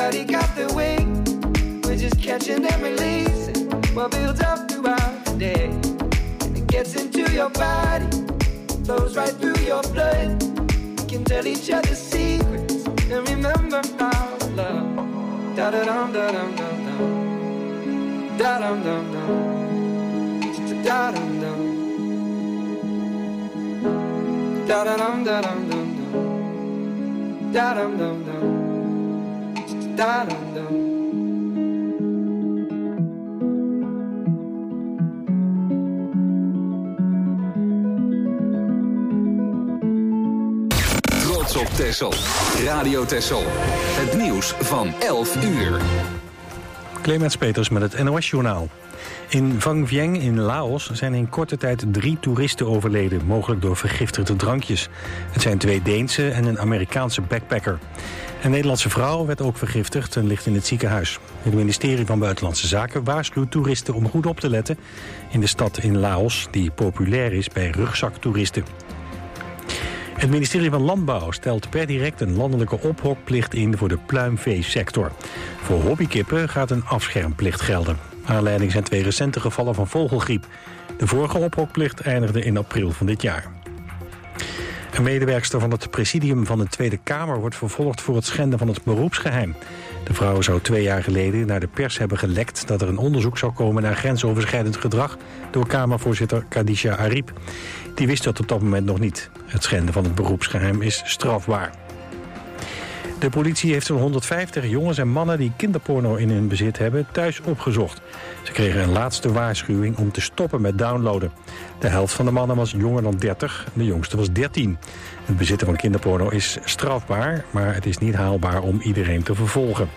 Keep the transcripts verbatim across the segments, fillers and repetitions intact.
Nobody got the wing. We're just catching and releasing what builds up throughout the day. And it gets into your body, flows right through your blood. We can tell each other secrets and remember our love. Da da dum da dum dum dum. Da dum dum dum. Da dum dum. Da da dum da dum dum dum. Da dum dum dum. Da dum dum. Op Texel. Radio Texel. Het nieuws van elf uur. Clemens Peters met het N O S-journaal. In Vang Vieng in Laos zijn in korte tijd drie toeristen overleden, mogelijk door vergiftigde drankjes. Het zijn twee Deense en een Amerikaanse backpacker. Een Nederlandse vrouw werd ook vergiftigd en ligt in het ziekenhuis. Het ministerie van Buitenlandse Zaken waarschuwt toeristen om goed op te letten in de stad in Laos, die populair is bij rugzaktoeristen. Het ministerie van Landbouw stelt per direct een landelijke ophokplicht in voor de pluimveesector. Voor hobbykippen gaat een afschermplicht gelden. Aanleiding zijn twee recente gevallen van vogelgriep. De vorige ophokplicht eindigde in april van dit jaar. Een medewerkster van het presidium van de Tweede Kamer wordt vervolgd voor het schenden van het beroepsgeheim. De vrouw zou twee jaar geleden naar de pers hebben gelekt dat er een onderzoek zou komen naar grensoverschrijdend gedrag door Kamervoorzitter Khadija Arib. Die wist dat op dat moment nog niet. Het schenden van het beroepsgeheim is strafbaar. De politie heeft zo'n honderdvijftig jongens en mannen die kinderporno in hun bezit hebben thuis opgezocht. Ze kregen een laatste waarschuwing om te stoppen met downloaden. De helft van de mannen was jonger dan dertig, de jongste was dertien. Het bezitten van kinderporno is strafbaar, maar het is niet haalbaar om iedereen te vervolgen.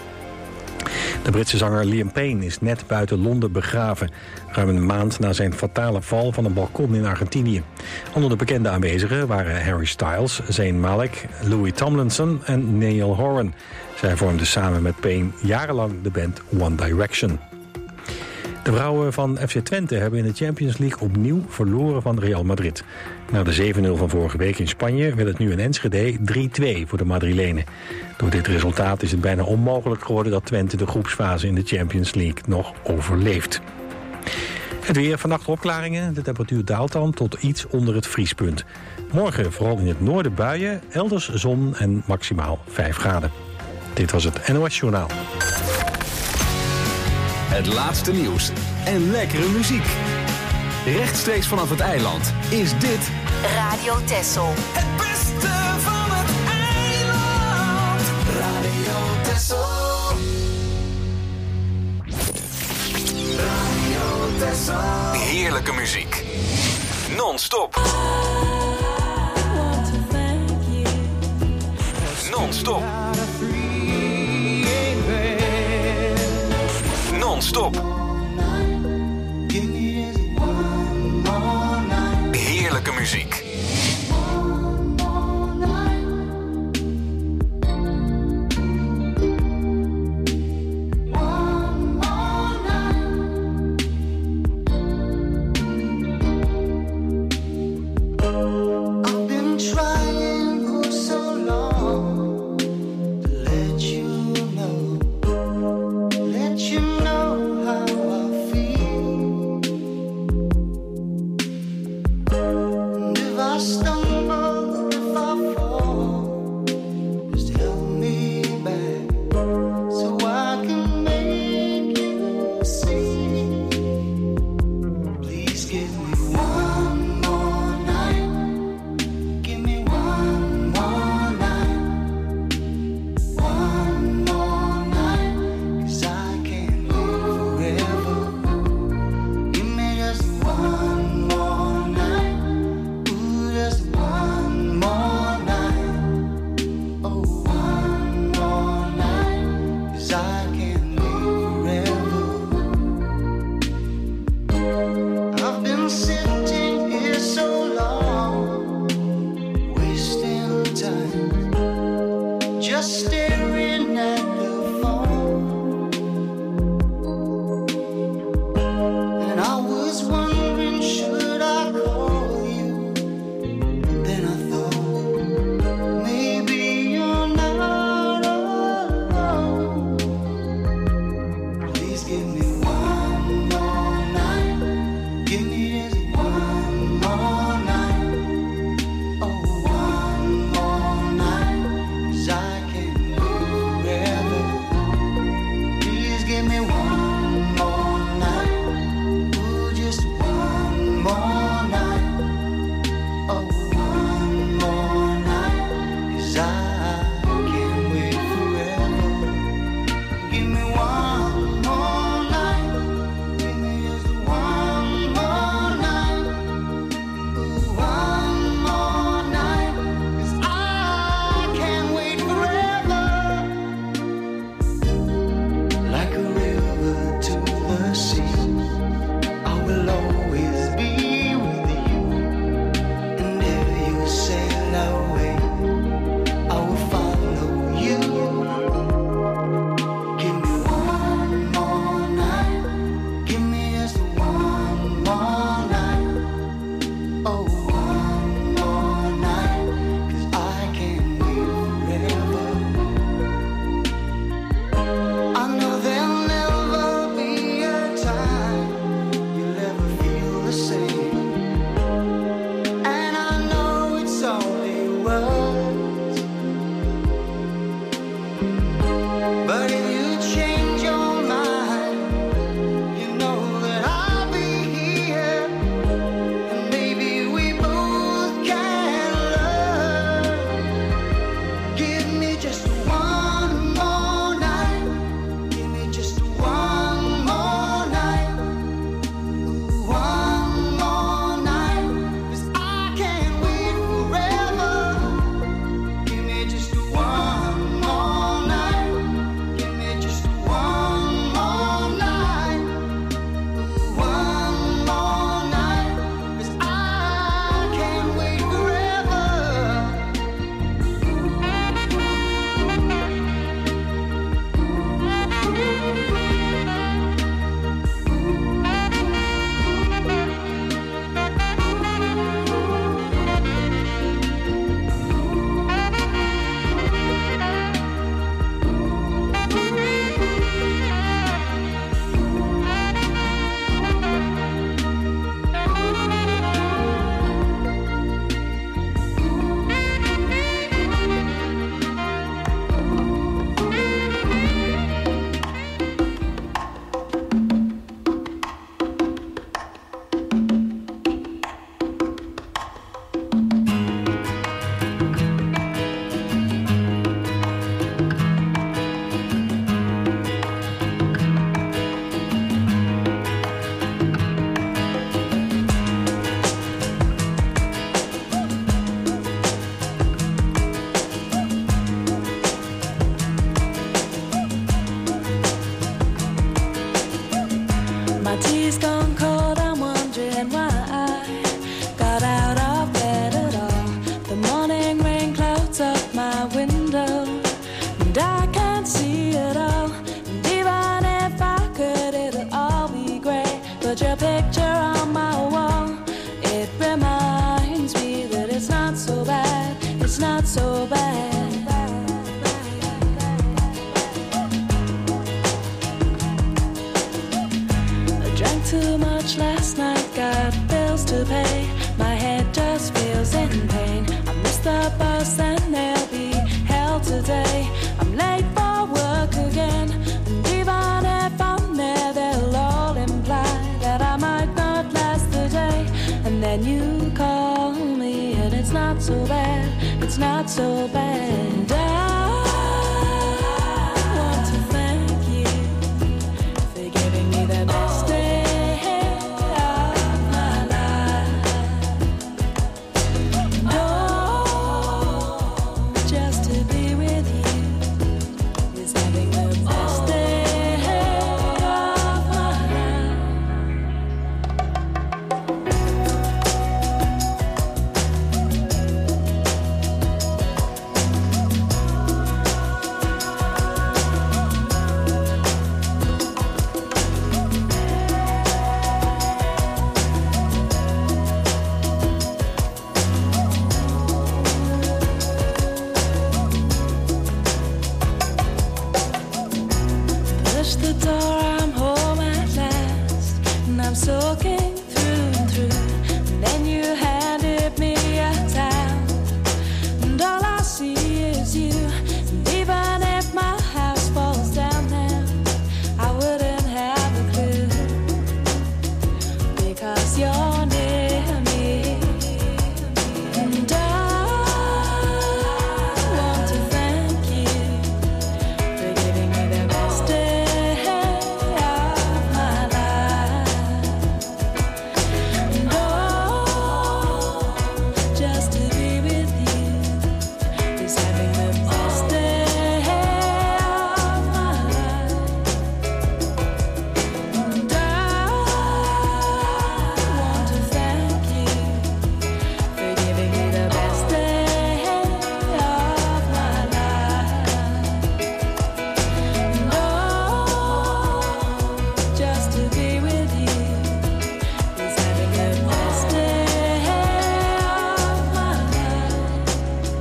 De Britse zanger Liam Payne is net buiten Londen begraven, ruim een maand na zijn fatale val van een balkon in Argentinië. Onder de bekende aanwezigen waren Harry Styles, Zayn Malik, Louis Tomlinson en Niall Horan. Zij vormden samen met Payne jarenlang de band One Direction. De vrouwen van F C Twente hebben in de Champions League opnieuw verloren van Real Madrid. Na de zeven nul van vorige week in Spanje werd het nu in Enschede drie twee voor de Madrilenen. Door dit resultaat is het bijna onmogelijk geworden dat Twente de groepsfase in de Champions League nog overleeft. Het weer, vannacht opklaringen. De temperatuur daalt dan tot iets onder het vriespunt. Morgen vooral in het noorden buien, elders zon en maximaal vijf graden. Dit was het N O S-journaal. Het laatste nieuws en lekkere muziek. Rechtstreeks vanaf het eiland is dit Radio Texel. Het beste van het eiland. Radio Texel. Radio Texel. Heerlijke muziek. Non-stop. Non-stop. Non-stop. Heerlijke muziek. Let you know how much last night, got bills to pay. My head just feels in pain. I missed the bus and they'll be hell today. I'm late for work again, and even if I'm there, they'll all imply that I might not last the day. And then you call me, and it's not so bad, it's not so bad. I want to thank you for giving me the best day of my life. No, just to be with you is having the best day of my life. Push the door, I'm home at last, and I'm soaking through and through. And then you handed me a towel, and all I see is you. And even if my house falls down now, I wouldn't have a clue, because you're near me. And I want to thank you for giving me the best day of my life. And oh, just to be with you is having the best day of my life. And I want to thank you for giving me the best day of my life. And oh, just to be with you is having the best day of my life.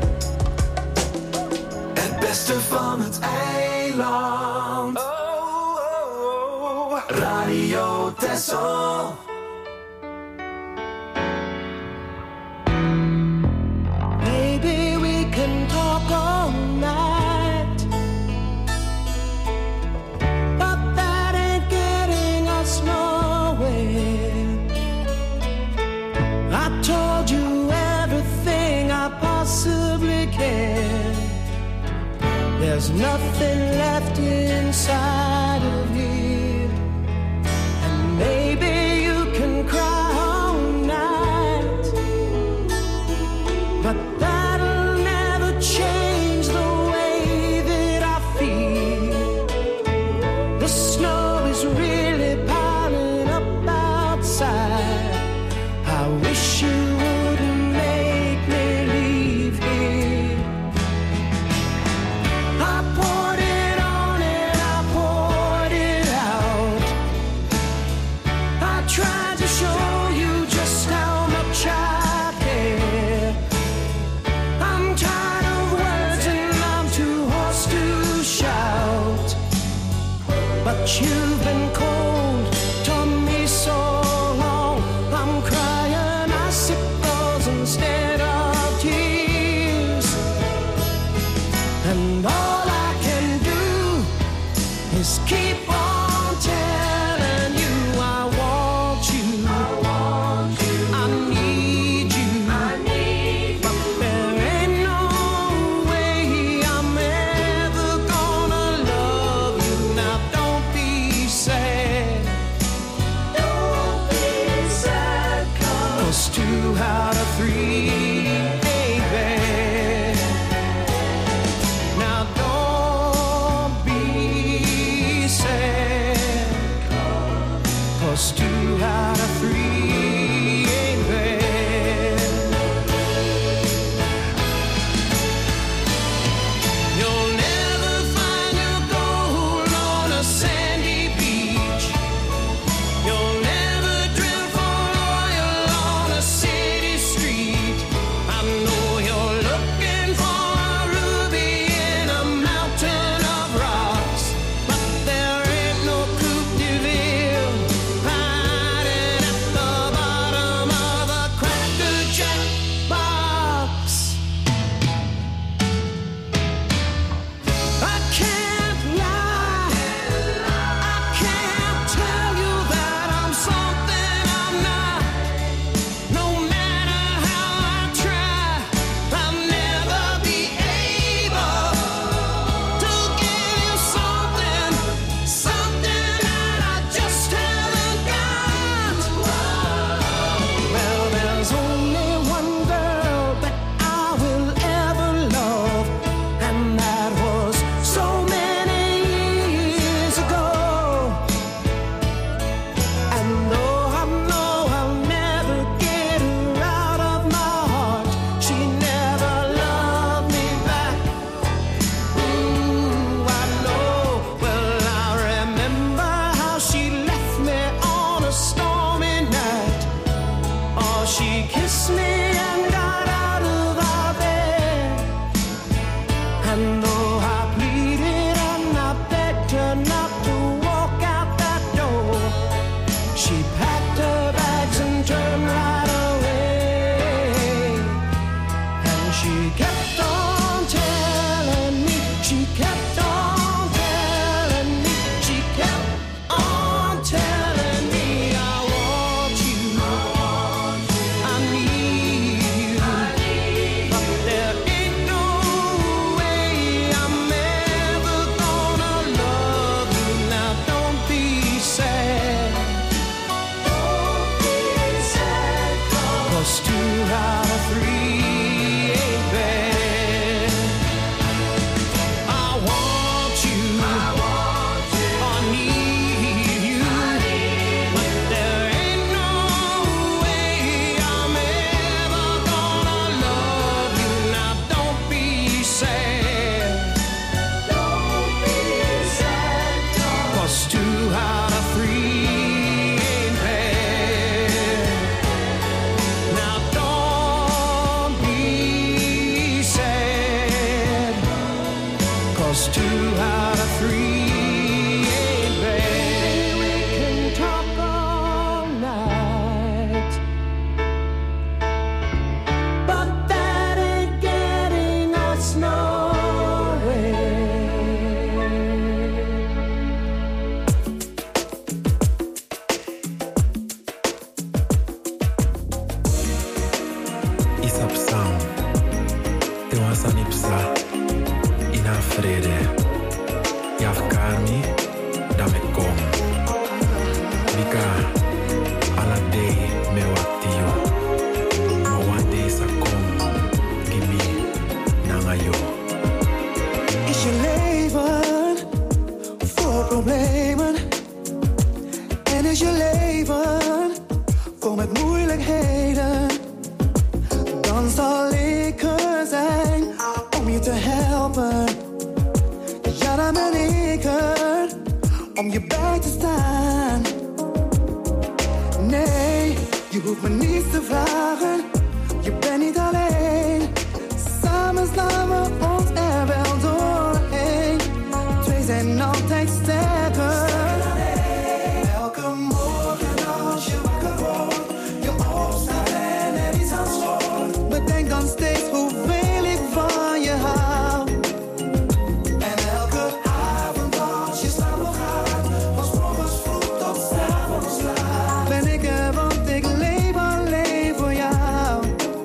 Het beste van het eiland. Oh, oh, oh. Radio Texel. Maybe we can talk all night, but that ain't getting us nowhere. I told you everything I possibly can. There's nothing left inside of here, and maybe you can cry all night, but that'll never change the way that I feel. The snow is really piling up outside. I wish you wouldn't make me leave here. I poured it on and I poured it out. I tried to show you just how much I care. I'm tired of words and I'm too hoarse to shout, but you've been cold to me so long. I'm crying icicles instead of tears, and all I can do is keep on telling you I want you, I want you, I need you, I need you. But there ain't no way I'm ever gonna love you. Now don't be sad, don't be sad, 'cause two out of three ain't bad. Now don't be sad. problemen en is je leven vol met moeilijkheden, dan zal ik er zijn om je te helpen. Ja, dan ben ik er om je bij te staan. Nee, je hoeft me niets te vragen, je bent niet alleen. Samen slaan we ons er wel doorheen. Twee zijn altijd sterker. Elke morgen als je wakker wordt, je opstaat en er iets aan schort. Bedenk dan steeds hoeveel ik van je hou. En elke avond als je slaap nog gaat, van 's morgens vroeg tot 's avonds laat, ben ik er, want ik leef alleen voor jou.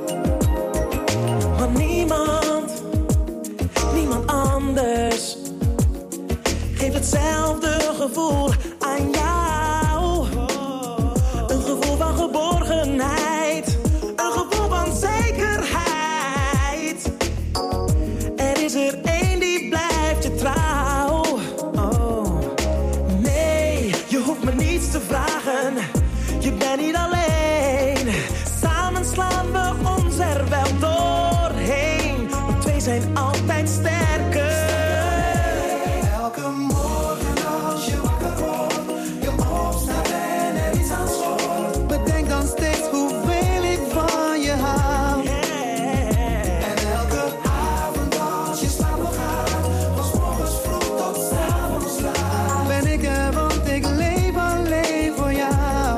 Want niemand, niemand anders geeft hetzelfde gevoel aan jou. Een gevoel van geborgenheid, een gevoel van zekerheid. Er is er één die blijft je trouw. Oh, nee, je hoeft me niets te vragen, je bent niet alleen. Samen slaan we ons er wel doorheen, want twee zijn altijd sterker. Elke morgen als je wakker wordt, je opstaat en er iets aan schort. Bedenk dan steeds hoeveel ik van je hou. En elke avond als je slaap nog gaat, van 's morgens vroeg tot 's avonds laat, ben ik er, want ik leef alleen voor jou.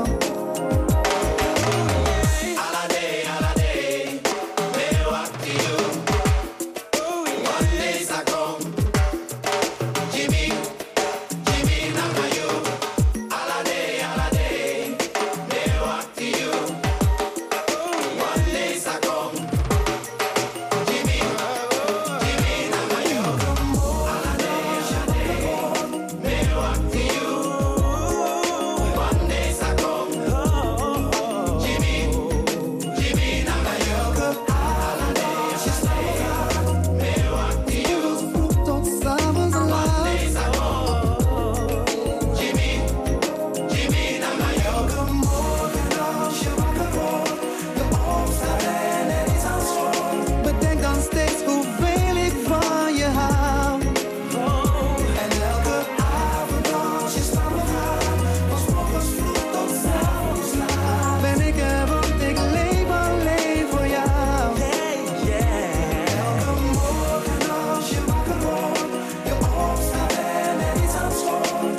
Bedenk dan steeds hoeveel ik van je hou. En elke avond als je slaap nog gaat, van 's morgens vroeg tot 's avonds laat, ben ik er, want ik leef alleen voor jou. Elke morgen als je wakker wordt, je opstaat en er iets aan schort.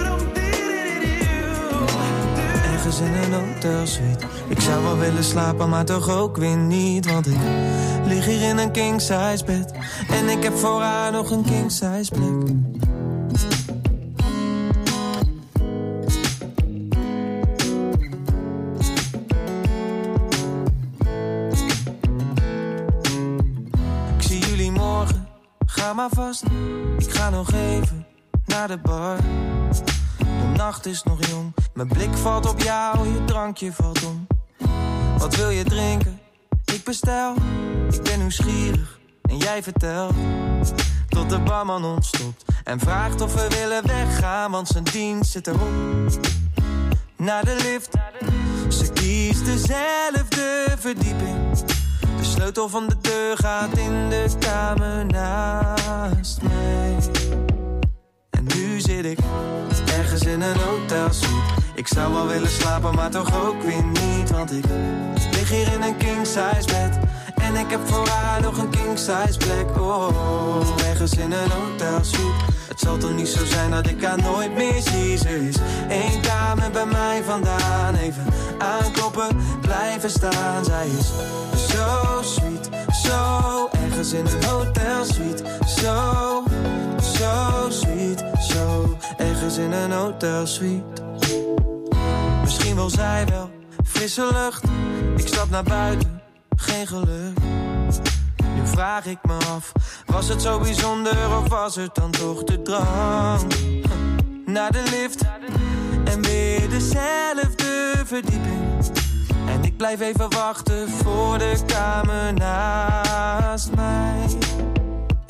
Ergens in een hotelsuite. Ik zou wel willen slapen, maar toch ook weer niet. Want ik lig hier in een king-size bed en ik heb voor haar nog een king-size plek. Ik zie jullie morgen, ga maar vast. Ik ga nog even naar de bar. De nacht is nog jong, mijn blik valt op jou, je drankje valt om. Wat wil je drinken? Ik bestel. Ik ben nieuwsgierig en jij vertelt. Tot de barman ontstopt en vraagt of we willen weggaan, want zijn dienst zit erop. Naar de lift, ze kiest dezelfde verdieping. De sleutel van de deur gaat in de kamer naast mij. En nu zit ik ergens in een hotelsuite. Ik zou wel willen slapen, maar toch ook weer niet. Want ik lig hier in een king-size bed en ik heb voor haar nog een king-size plek. Oh, ergens in een hotelsuite. Het zal toch niet zo zijn dat ik haar nooit meer zie. Ze is één kamer bij mij vandaan. Even aankloppen, blijven staan. Zij is zo sweet, zo ergens in een hotelsuite. Zo, zo sweet, zo ergens in een hotelsuite. Misschien wil zij wel frisse lucht. Ik stap naar buiten, geen geluk. Nu vraag ik me af, was het zo bijzonder of was het dan toch de drang? Naar de lift en weer dezelfde verdieping. En ik blijf even wachten voor de kamer naast mij.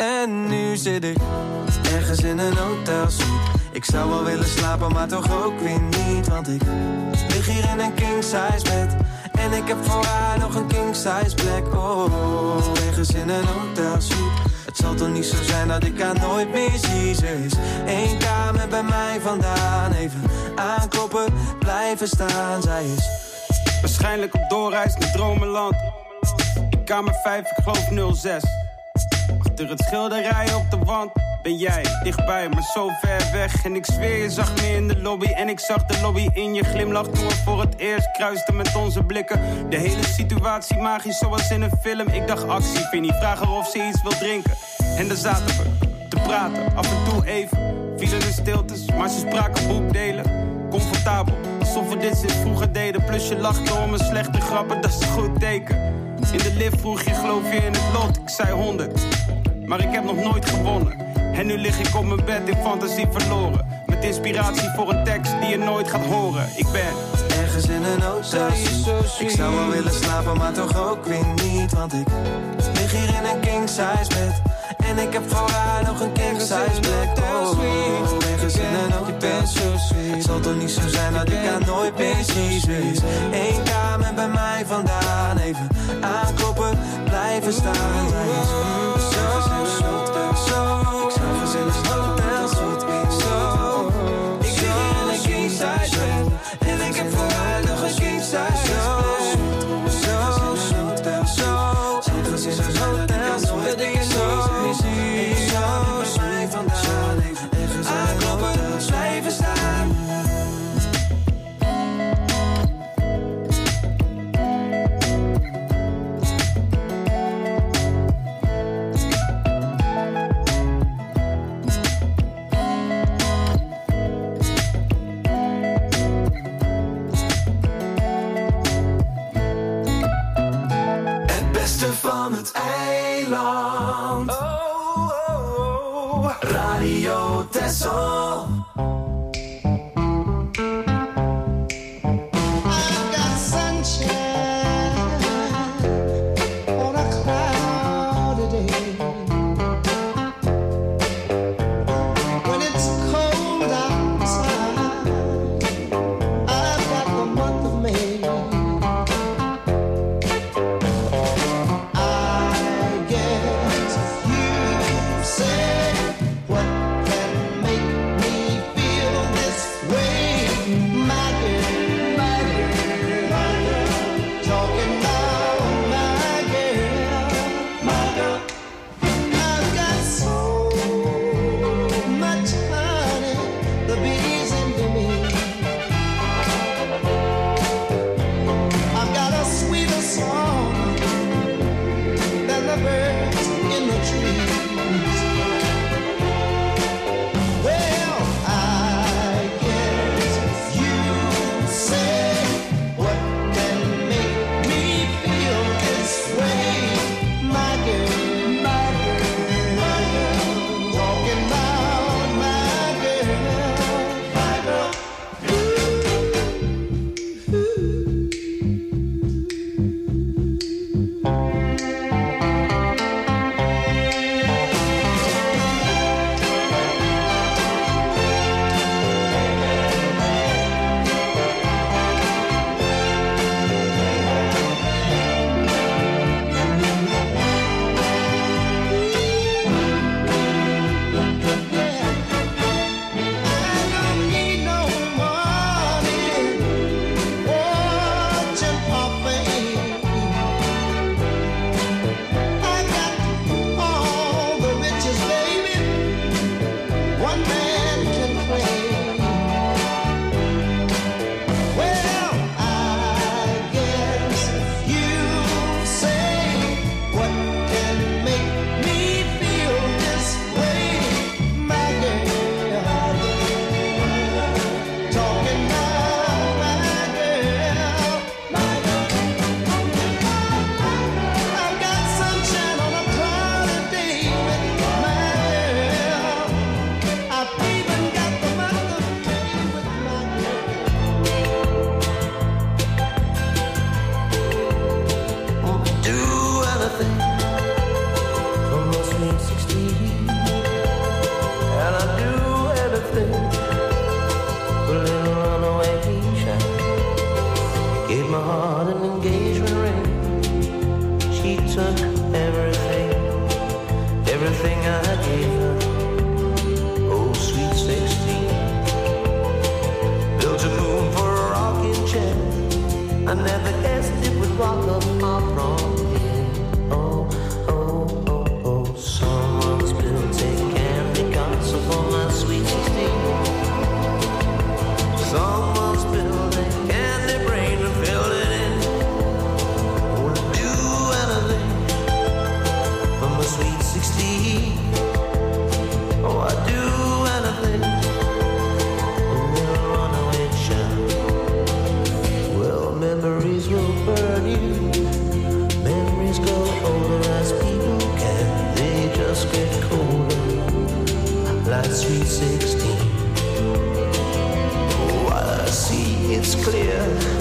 En nu zit ik ergens in een hotelsuite. Ik zou wel willen slapen, maar toch ook weer niet. Want ik lig hier in een king-size bed. En ik heb voor haar nog een king-size plek. Oh, ergens in een hotelsuite. Het zal toch niet zo zijn dat ik haar nooit meer zie. Ze is één kamer bij mij vandaan. Even aankloppen, blijven staan. Zij is waarschijnlijk op doorreis naar dromenland. In kamer vijf, ik geloof nul zes. Achter het schilderij op de wand ben jij dichtbij, maar zo ver weg. En ik zweer, je zag me in de lobby. En ik zag de lobby in je glimlach toen we voor het eerst kruisten met onze blikken. De hele situatie magisch zoals in een film. Ik dacht actie, Vinnie, vraag haar of ze iets wil drinken. En daar zaten we te praten, af en toe even. Vielen de stiltes, maar ze spraken boekdelen. Comfortabel, alsof we dit sinds vroeger deden. Plus je lachte om mijn slechte grappen, dat is een goed teken. In de lift vroeg je, geloof je in het lot? Ik zei honderd, maar ik heb nog nooit gewonnen. En nu lig ik op mijn bed in fantasie verloren. Met inspiratie voor een tekst die je nooit gaat horen. Ik ben ergens in een hotelsuite. Ik zou wel willen slapen, maar toch ook weer niet. Want ik lig hier in een king-size bed. En ik heb voor haar nog een king-size plek. Oh, ergens in een hotelsuite. Het zal toch niet zo zijn dat ik haar nooit meer zie. Ze is één kamer bij mij vandaan. Even aankloppen, blijven staan. Zij is zo, zo, zo. Ik zou gezellig hotelsuite. Zo, ik lig hier in een king-size bed. En ik heb voor haar nog een king-size plek. Zo, zo, zo. Ergens in een hotelsuite. Dat ik zo zie. Zo, mij vandaan. Even aankloppen, blijven staan. Van het eiland. Oh, oh, oh. Radio Texel. What can make me feel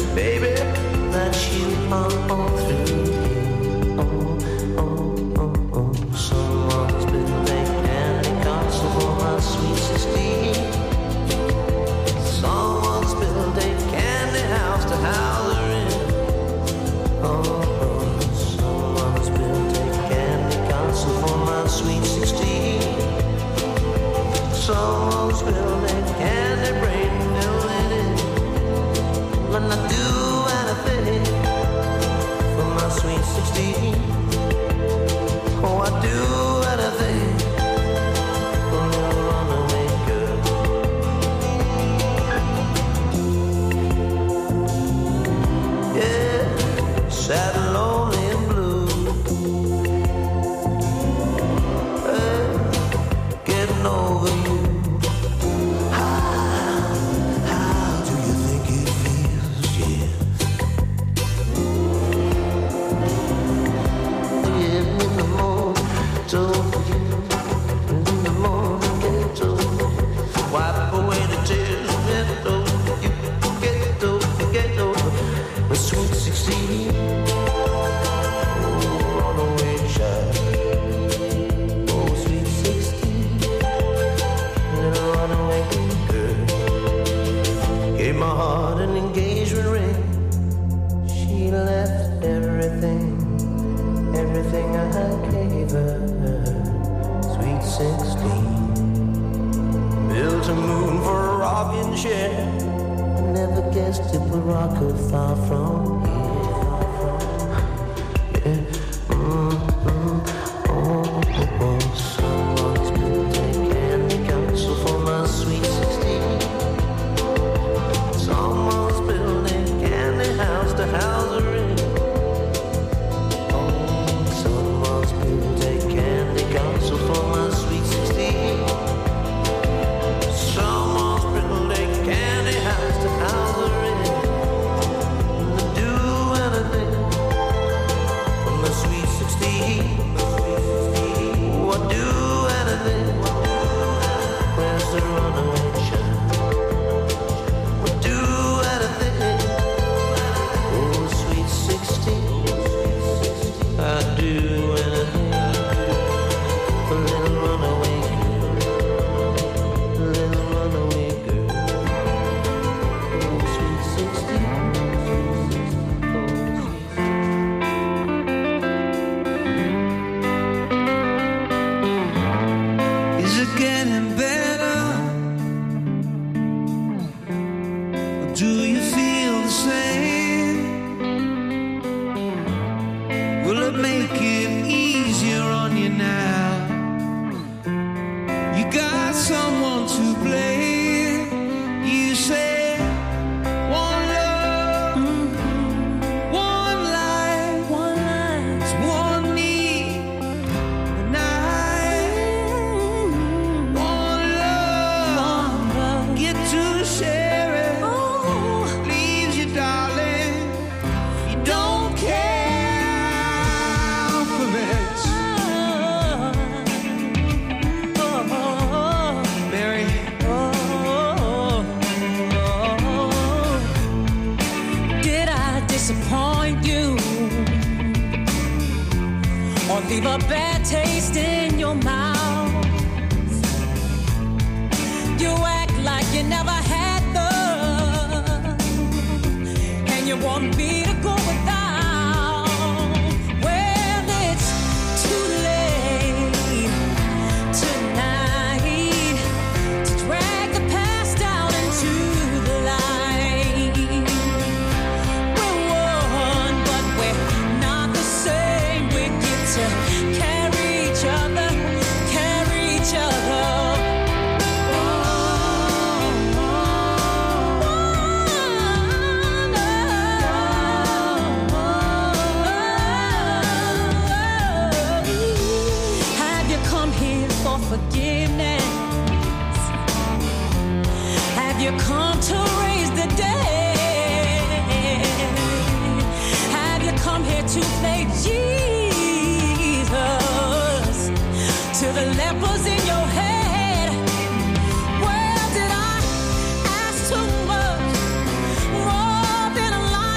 baby, that you are all through. Oh, oh, oh, oh. Someone's been making candy castle for my sweet sixteen. Someone's built a candy house to house her in. Oh, oh, someone's built a candy castle for my sweet sixteen. Someone's built a candy brain filling in. When I do anything for my sweet sixteen. Oh, I do anything for a runaway girl. Yeah, sad and lonely and blue. Hey, getting over you. Far from here. Yeah. Mm-hmm. Oh, oh, oh. Someone's been taking the counsel for my sweet sixteen. Someone's building a candy house to house her in. Oh, someone's been taking the counsel for my sweet sixteen. Someone's building a candy house to house her in. Leave a bad taste in your mouth. You act like you never had love, and you want me to go without. Well, it's too late tonight to drag the past out into the light. We're one, but we're not the same. We get to carry each other, carry each other. Have you come here for forgiveness? Have you come to raise the dead? Have you come here to play Jesus to the lepers in your head? Well, did I ask too much? More than a lie?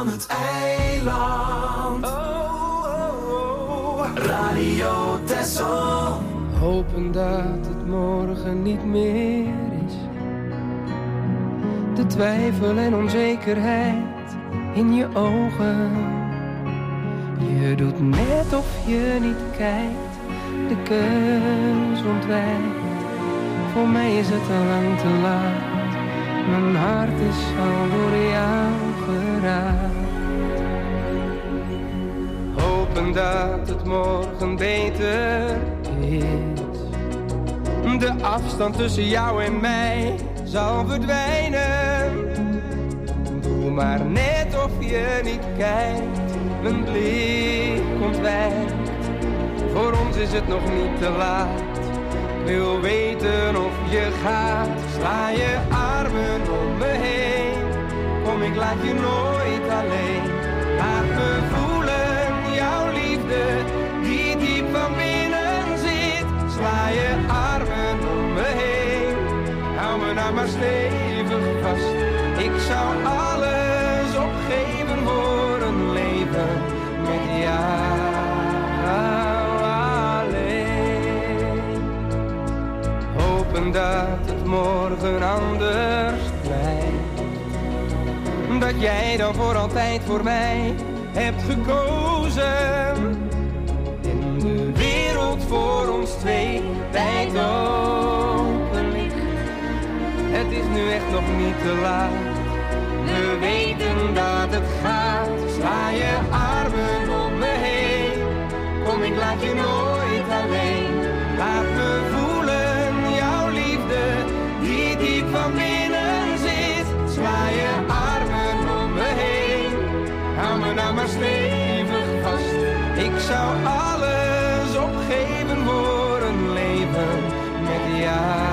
van het eiland. Oh, oh, oh. Radio Texel. Hopen dat het morgen niet meer is. De twijfel en onzekerheid in je ogen. Je doet net of je niet kijkt, de keus ontwijkt. Voor mij is het al lang te laat. Mijn hart is al door jou geraakt. Hopen dat het morgen beter is. De afstand tussen jou en mij zal verdwijnen. Doe maar net of je niet kijkt, mijn blik ontwijkt. Voor ons is het nog niet te laat. Ik wil weten of je gaat. Sla je armen om me heen. Kom, ik laat je nooit alleen. Laat me voelen jouw liefde die diep van binnen zit. Sla je armen om me heen. Hou me nou maar stevig vast. Ik zou alles opgeven voor een leven met jou alleen. Hopen dat het morgen anders blijft. Dat jij dan voor altijd voor mij hebt gekozen. En de wereld voor ons twee wijd open ligt. Het is nu echt nog niet te laat. We weten dat het gaat. Sla je armen om me heen. Kom, ik laat je nooit alleen. Laat me voelen jouw liefde die diep van binnen zit. Sla je armen om me heen. Hou me nou maar stevig vast. Ik zou alles opgeven voor een leven met jou.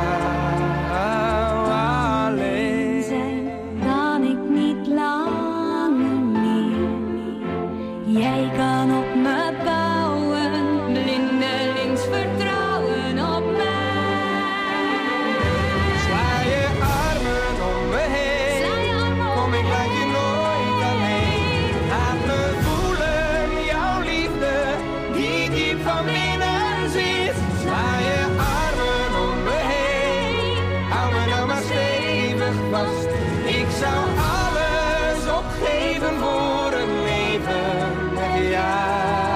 Jij kan op me bouwen, blindelings vertrouwen op mij. Sla je armen om me heen. Kom, ik laat je nooit alleen. Laat me voelen jouw liefde die diep van binnen zit. Sla je armen om me heen. Hou me nou maar stevig vast. Ik zou alles opgeven voor een leven. Ja.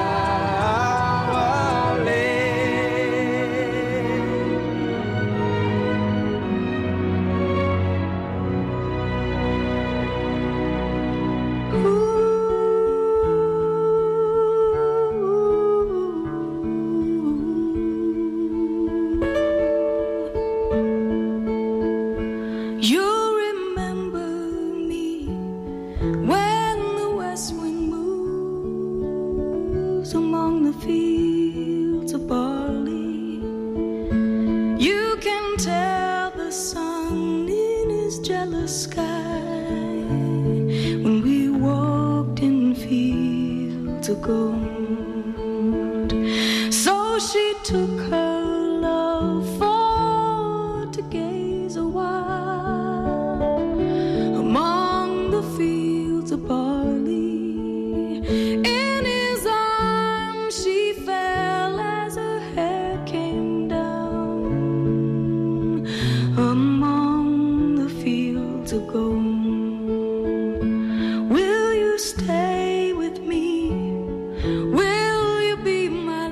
Gold. So she took her love for to gaze a while among the fields of barley. In his arms she fell as her hair came down among the fields of gold. Will you stay with me? Will you be my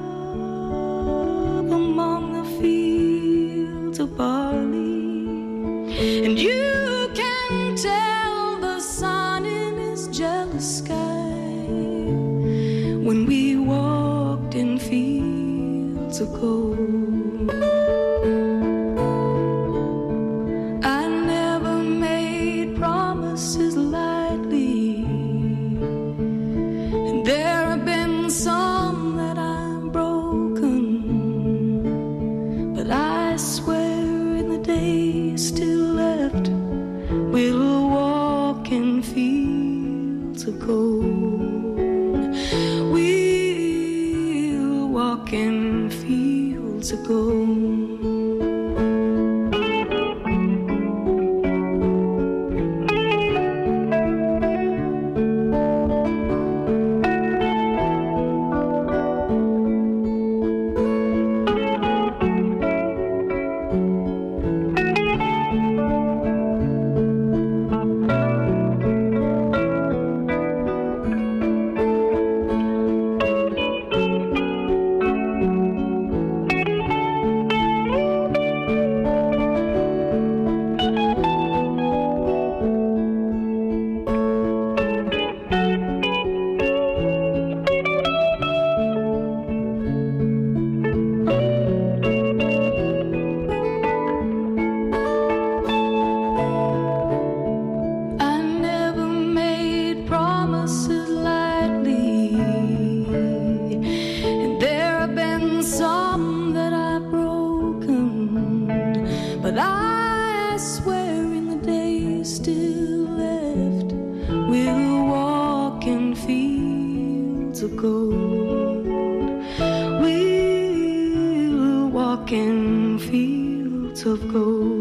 love among the fields of barley? And you can tell the sun in his jealous sky when we walked in fields of gold. I never made promises lightly, and there have been some that I've broken, but I swear in the days still left we'll walk in fields of gold. We'll walk in fields of gold. of gold. We'll walk in fields of gold.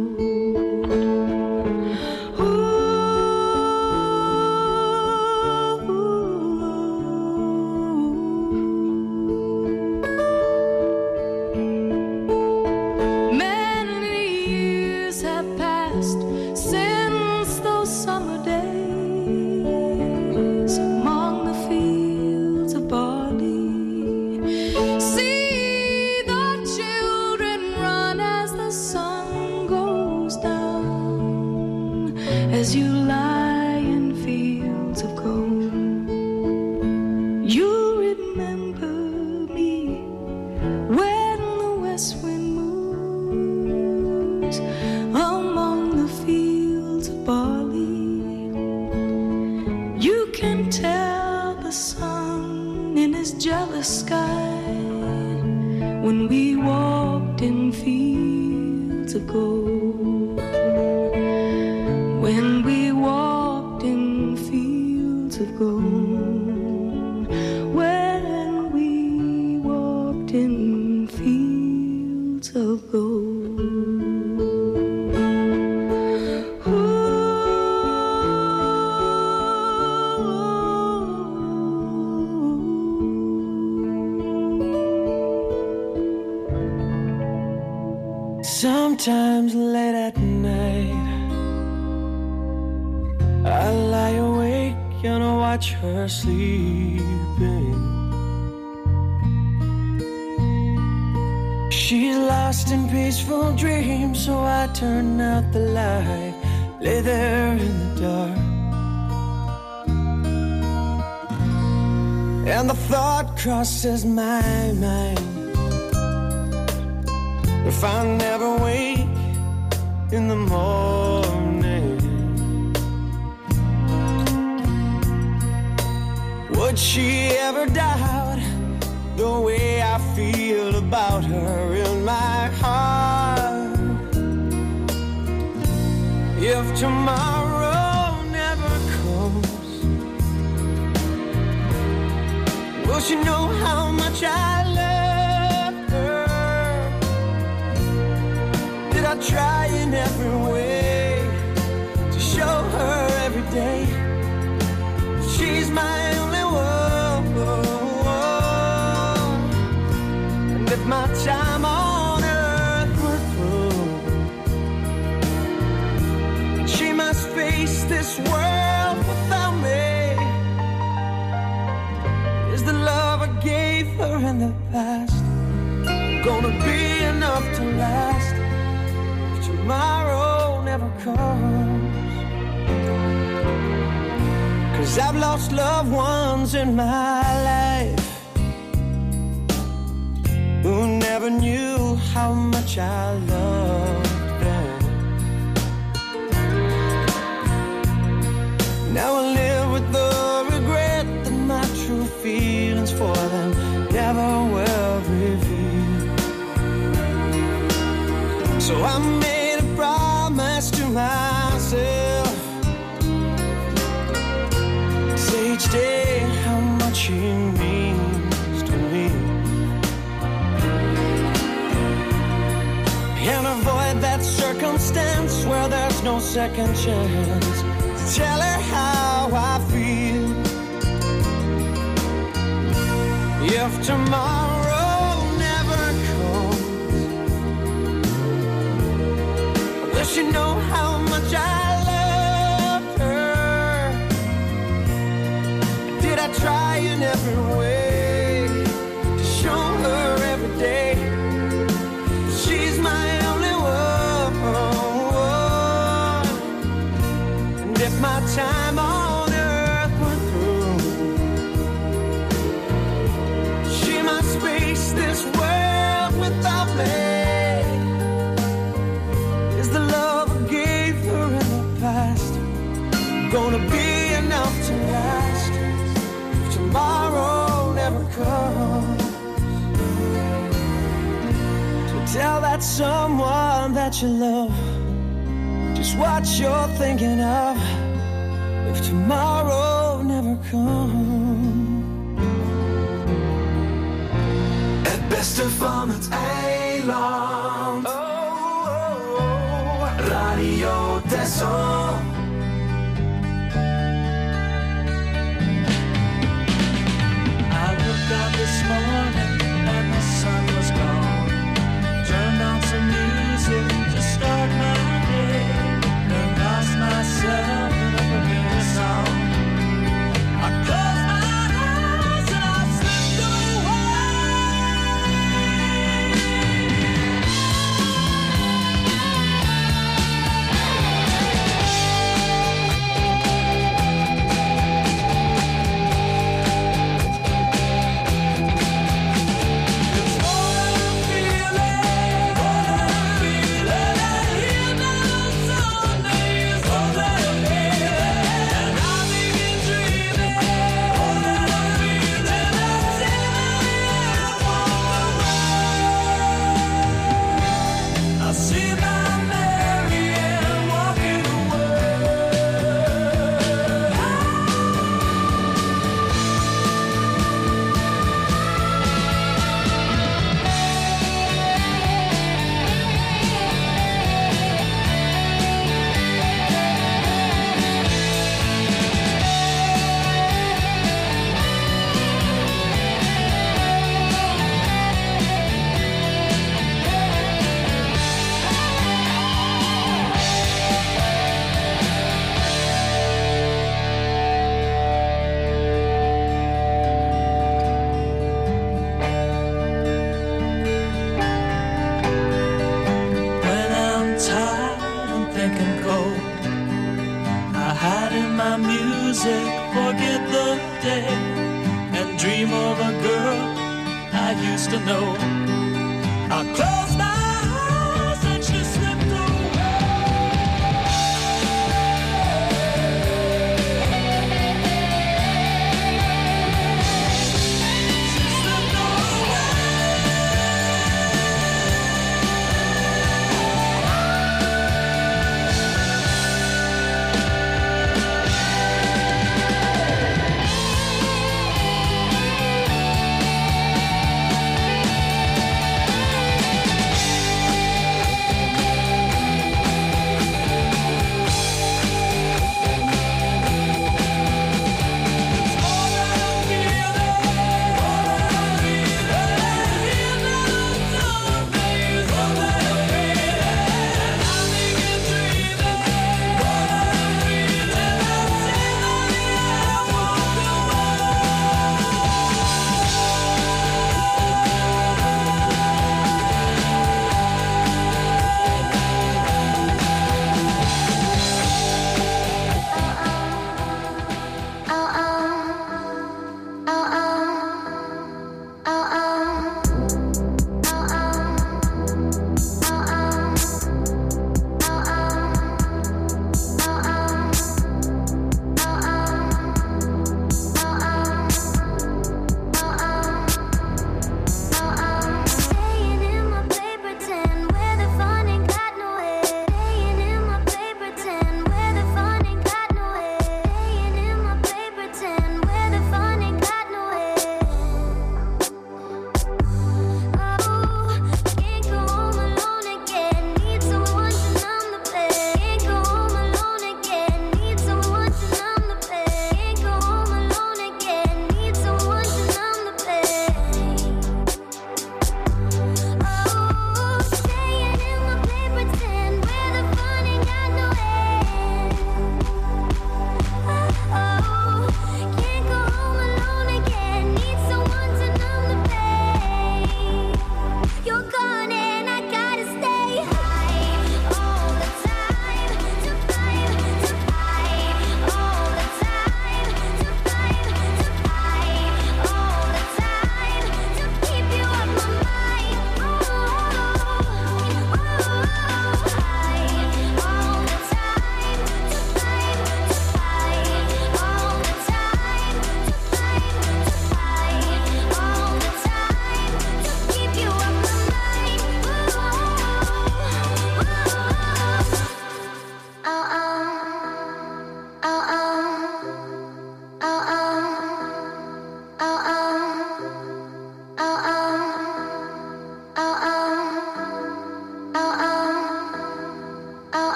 Sometimes late at night I lie awake and I watch her sleeping. She's lost in peaceful dreams, so I turn out the light, lay there in the dark. And the thought crosses my mind, if I never wake in the morning, would she ever doubt the way I feel about her in my heart? If tomorrow never comes, will she know how much I love her? Did I try in every way to show her every day she's my only one? And if my time on earth were through, she must face this world without me. Is the love I gave her in the past gonna be enough to last if tomorrow never comes? 'Cause I've lost loved ones in my life who never knew how much I loved them. Now I live with the regret that my true feelings for them never will reveal. So I made a promise to myself, say each day how much he means to me, and avoid that circumstance where there's no second chance to tell her how I feel. If tomorrow never comes, will she know how much I loved her? Did I try in every way to show her every day she's my only one? And if my time on earth were through, she must face this world without me. Is the love I gave her in the past gonna be enough to last if tomorrow never comes? So tell that someone that you love just what you're thinking of if tomorrow never comes. beste van het eiland. Oh, oh, oh. Radio Texel. I woke up this morning and the sun was gone. Turned on some music to start my day. And lost myself in a familiar song. I closed my eyes and I slipped away. It's more than a feeling, more than a feeling. And here now Sunday is more than a feeling. And I begin dreaming, more than a feeling. That's it, I walk away. I see my Mary Ann walking away. When I'm tired and thinking cold, I hide in my music, forget the day, and dream of a girl I used to know. I close my eyes and she slipped away. She slipped away.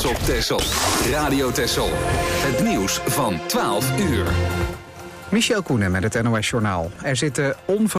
op Texel. Radio Texel. Het nieuws van twaalf uur. Michel Koenen met het N O S Journaal. Er zitten onver